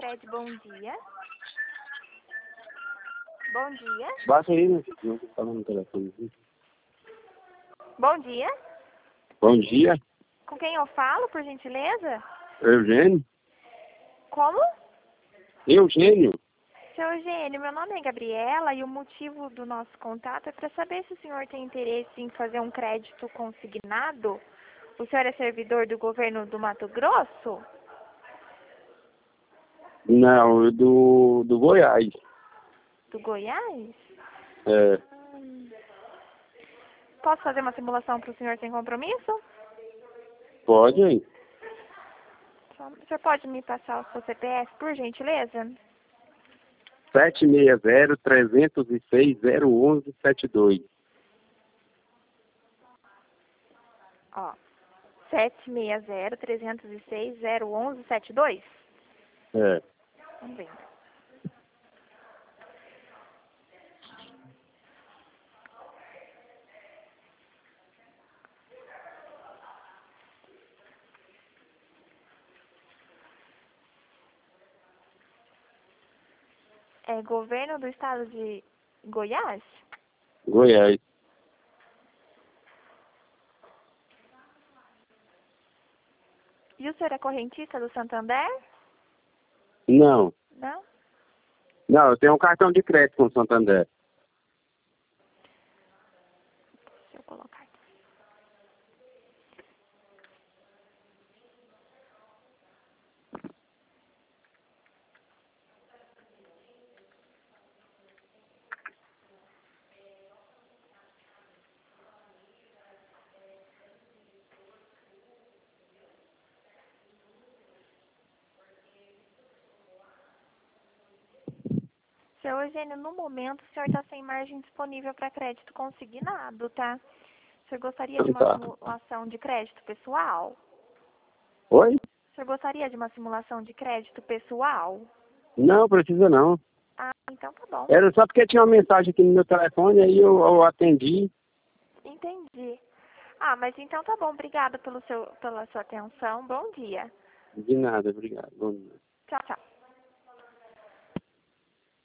Sicredi, bom dia. Bom dia. Baixa aí, né? Não tô falando no telefone. Bom dia. Bom dia, Com quem eu falo, por gentileza? Eugênio. Como? Eugênio? Seu Eugênio, meu nome é Gabriela e o motivo do nosso contato é para saber se o senhor tem interesse em fazer um crédito consignado. O senhor é servidor do governo do Mato Grosso? Não, do Goiás. Do Goiás? É, Posso fazer uma simulação para o senhor sem compromisso? pode aí. O senhor pode me passar o seu CPF, por gentileza? 760-306-01172. Ó, 760-306-01172? É. Vamos ver. É governo do estado de Goiás? Goiás. E o senhor é correntista do Santander? Não. Não? Não, eu tenho um cartão de crédito com o Santander. Deixa eu colocar aqui. Seu Eugênio, no momento o senhor está sem margem disponível para crédito consignado, tá? O senhor gostaria de Então uma tá. simulação de crédito pessoal? Oi? O senhor gostaria de uma simulação de crédito pessoal? Não, precisa não. Ah, então tá bom. Era só porque tinha uma mensagem aqui no meu telefone, aí eu atendi. Entendi. Ah, mas então tá bom. Obrigada pela sua atenção. Bom dia. De nada, obrigado. Bom dia. Tchau, tchau.